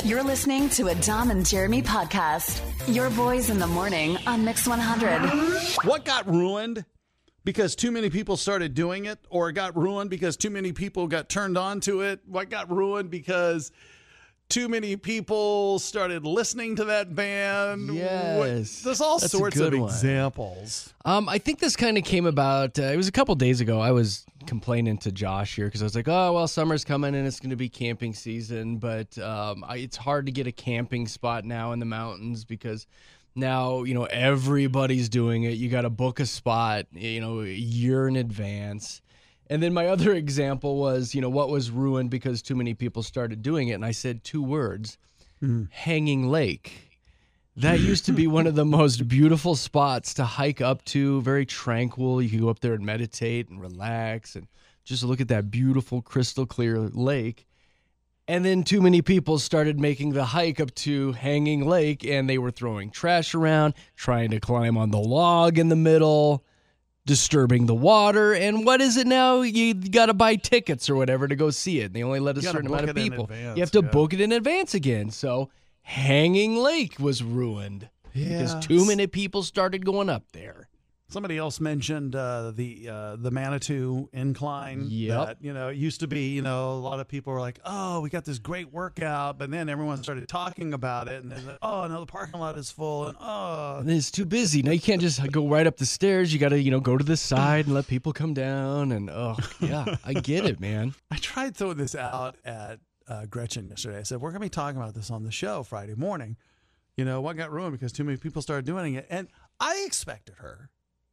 You're listening to a Dom and Jeremy podcast. Your boys in the morning on Mix 100. What got ruined because too many people started doing it, or got ruined because too many people got turned on to it? What got ruined because too many people started listening to that band? Yes. There's all That's a sorts of good one. examples. I think this kind of came about, it was a couple days ago. I was complaining to Josh here because I was like, oh, well, summer's coming and it's going to be camping season, but it's hard to get a camping spot now in the mountains because now, everybody's doing it. You got to book a spot, a year in advance. And then my other example was, what was ruined because too many people started doing it. And I said 2 words, Hanging Lake. That used to be one of the most beautiful spots to hike up to, very tranquil. You could go up there and meditate and relax and just look at that beautiful crystal clear lake. And then too many people started making the hike up to Hanging Lake, and they were throwing trash around, trying to climb on the log in the middle, disturbing the water. And what is it now? You got to buy tickets or whatever to go see it. And they only let a certain amount of people. You have to book it in advance again. So Hanging Lake was ruined because too many people started going up there. Somebody else mentioned the Manitou incline. Yep. That, it used to be, a lot of people were like, oh, we got this great workout, but then everyone started talking about it, and they're like, oh, no, the parking lot is full, and oh. It's too busy. Now you can't just go right up the stairs. You got to, go to the side and let people come down, and I get it, man. I tried throwing this out at Gretchen yesterday. I said, we're going to be talking about this on the show Friday morning. What got ruined because too many people started doing it, and I expected her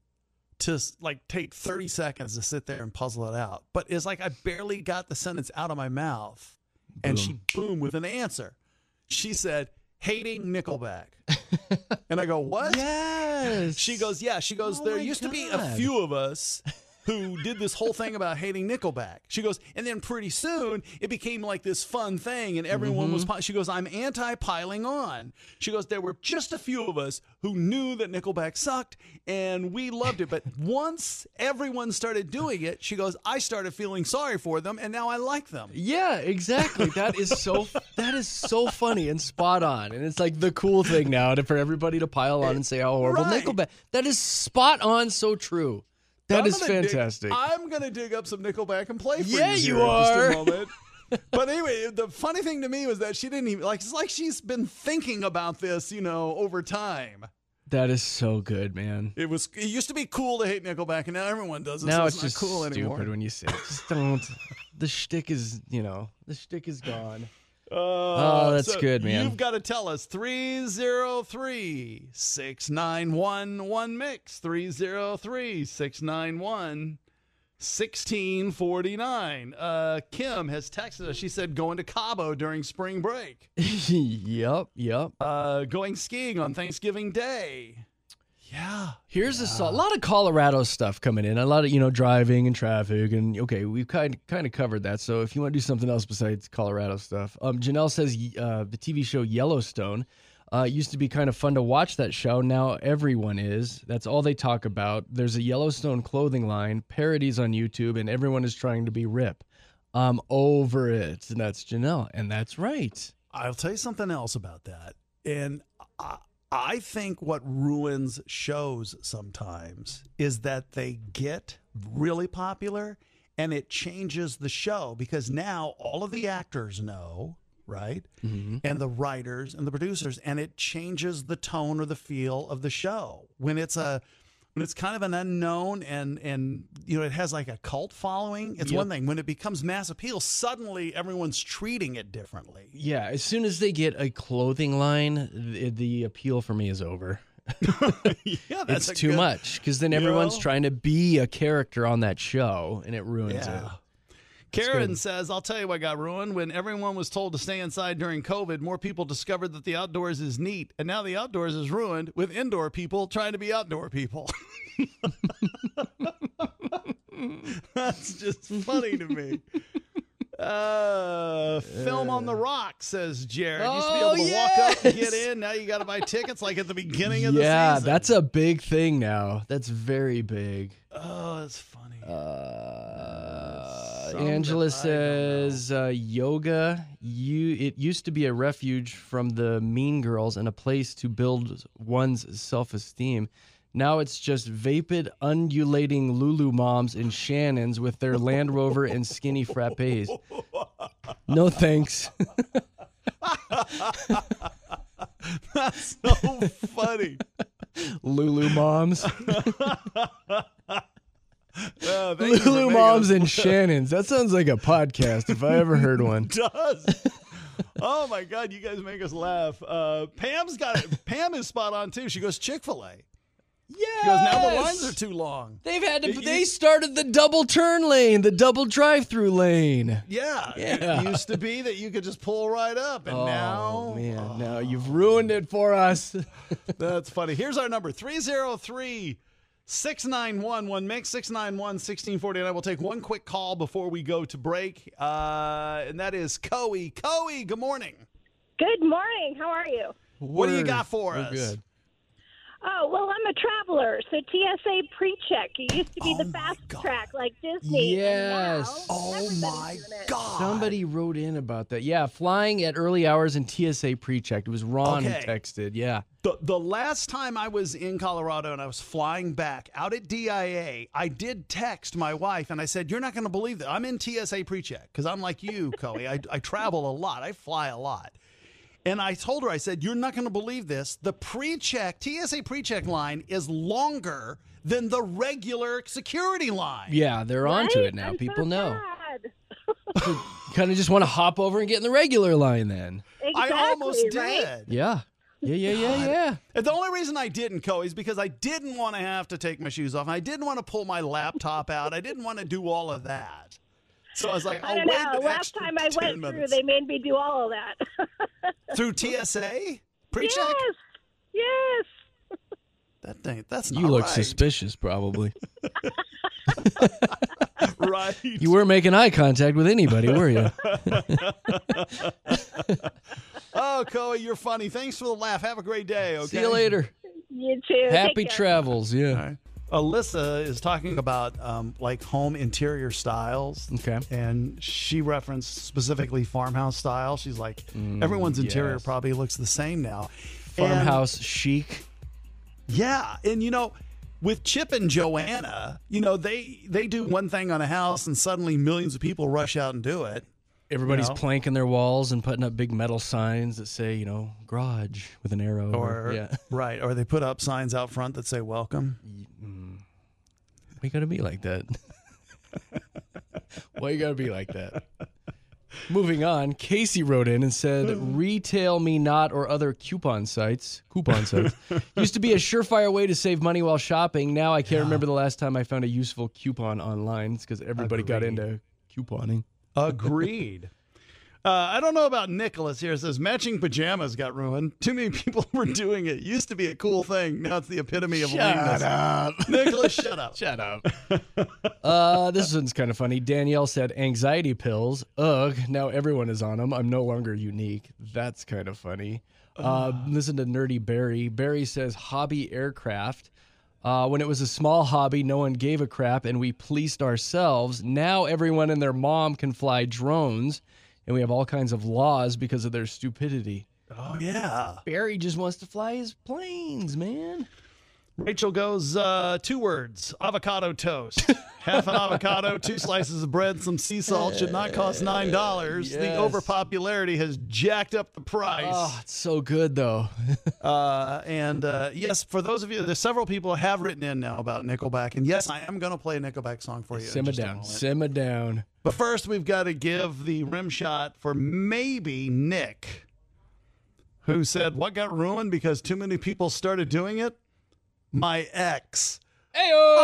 to take 30 seconds to sit there and puzzle it out. But it's like I barely got the sentence out of my mouth, and she boom with an answer. She said, hating Nickelback. And I go, what? Yes. She goes, yeah. She goes, there used to be a few of us who did this whole thing about hating Nickelback. She goes, and then pretty soon it became like this fun thing, and everyone was. She goes, I'm anti-piling on. She goes, there were just a few of us who knew that Nickelback sucked, and we loved it. But once everyone started doing it, she goes, I started feeling sorry for them, and now I like them. Yeah, exactly. That is so funny and spot on. And it's like the cool thing now for everybody to pile on and say how horrible Nickelback. That is spot on, so true. That is fantastic. I'm going to dig up some Nickelback and play for you. Yeah, you are. are. Just a moment. But anyway, the funny thing to me was that she didn't even, it's like she's been thinking about this, over time. That is so good, man. It used to be cool to hate Nickelback, and now everyone does it. Now so it's not just cool anymore. stupid when you say it. Just don't. The shtick is, gone. That's good, man. You've got to tell us 303-691-1Mix. 303-691-1649. Kim has texted us. She said going to Cabo during spring break. Yep. Going skiing on Thanksgiving Day. Yeah. Here's a lot of Colorado stuff coming in. A lot of, driving and traffic. And, okay, we've kind of covered that. So if you want to do something else besides Colorado stuff. Janelle says the TV show Yellowstone used to be kind of fun to watch that show. Now everyone is. That's all they talk about. There's a Yellowstone clothing line, parodies on YouTube, and everyone is trying to be Rip. I'm over it. And that's Janelle. And that's right. I'll tell you something else about that. And I think what ruins shows sometimes is that they get really popular and it changes the show because now all of the actors know, right? Mm-hmm. And the writers and the producers, and it changes the tone or the feel of the show. When it's kind of an unknown and it has like a cult following, it's one thing. When it becomes mass appeal, suddenly everyone's treating it differently. Yeah, as soon as they get a clothing line, the appeal for me is over. That's it's too much because then everyone's trying to be a character on that show, and it ruins it. Karen says, I'll tell you what got ruined. When everyone was told to stay inside during COVID, more people discovered that the outdoors is neat. And now the outdoors is ruined with indoor people trying to be outdoor people. That's just funny to me. Film on the Rock, says Jared. Used to be able to walk up and get in. Now you got to buy tickets like at the beginning of the season. Yeah, that's a big thing now. That's very big. Oh, that's funny. Angela says yoga. It used to be a refuge from the mean girls and a place to build one's self-esteem. Now it's just vapid, undulating Lulu moms and Shannons with their Land Rover and skinny frappes. No thanks. That's so funny. Lulu moms. Lulu moms and Shannons. That sounds like a podcast if I ever heard one. It does. Oh my God, you guys make us laugh. Pam is spot on too. She goes Chick-fil-A. Yes. She goes, now the lines are too long. They started the double turn lane, the double drive-through lane. Yeah. Yeah. It used to be that you could just pull right up, and now now you've ruined it for us. That's funny. Here's our number, 303-691-1 mix 691-1649. We'll take one quick call before we go to break, and that is Coey. Coey, good morning. Good morning. How are you? What do you got for us? Good. Oh, well, I'm a traveler, so TSA PreCheck. It used to be the fast track like Disney. Yes. And now My God. Somebody wrote in about that. Yeah, flying at early hours in TSA pre-checked. It was Ron who Okay. texted. Yeah. The last time I was in Colorado and I was flying back out at DIA, I did text my wife and I said, you're not going to believe that. I'm in TSA PreCheck because I'm like you, Coey. I travel a lot. I fly a lot. And I told her, I said, you're not going to believe this. The TSA PreCheck line is longer than the regular security line. Yeah, they're onto it now. I'm People so know. sad. Kind of just want to hop over and get in the regular line then. Exactly, I almost right? did. Yeah. Yeah. And the only reason I didn't, Coey, is because I didn't want to have to take my shoes off. I didn't want to pull my laptop out. I didn't want to do all of that. So I was like, I I'll don't wait know. an Last extra time I 10 went through, minutes. they made me do all of that. Through TSA? PreCheck? Yes. That's not You look right. suspicious, probably. Right. You weren't making eye contact with anybody, were you? Oh, Coey, you're funny. Thanks for the laugh. Have a great day, okay? See you later. You too. Happy Take care. travels. Yeah. All right. Alyssa is talking about like home interior styles. Okay. And she referenced specifically farmhouse style. She's like, everyone's interior yes. probably looks the same now. Farmhouse chic. Yeah. And, with Chip and Joanna, they do one thing on a house and suddenly millions of people rush out and do it. Everybody's You know? planking their walls and putting up big metal signs that say, garage with an arrow. Or right. Or they put up signs out front that say welcome. Why you gotta be like that? Why you gotta be like that? Moving on, Casey wrote in and said, "Retail Me Not or other coupon sites used to be a surefire way to save money while shopping. Now I can't remember the last time I found a useful coupon online. It's because everybody got into couponing." Agreed. I don't know about Nicholas here. It says matching pajamas got ruined. Too many people were doing it. Used to be a cool thing. Now it's the epitome of lameness. Shut up. Nicholas, shut up. Shut up. This one's kind of funny. Danielle said, "Anxiety pills. Ugh, now everyone is on them. I'm no longer unique." That's kind of funny. Listen to Nerdy Barry. Barry says, "Hobby aircraft. When it was a small hobby, no one gave a crap, and we policed ourselves. Now everyone and their mom can fly drones, and we have all kinds of laws because of their stupidity." Oh, yeah. Barry just wants to fly his planes, man. Rachel goes, 2 words, avocado toast. Half an avocado, 2 slices of bread, some sea salt should not cost $9. The Yes. overpopularity has jacked up the price. Oh, it's so good, though. Yes, for those of you, there's several people who have written in now about Nickelback. And yes, I am going to play a Nickelback song for you. in Simmer just a down. moment. Simmer down. But first, we've got to give the rim shot for maybe Nick, who said, "What got ruined because too many people started doing it? My ex." Heyo!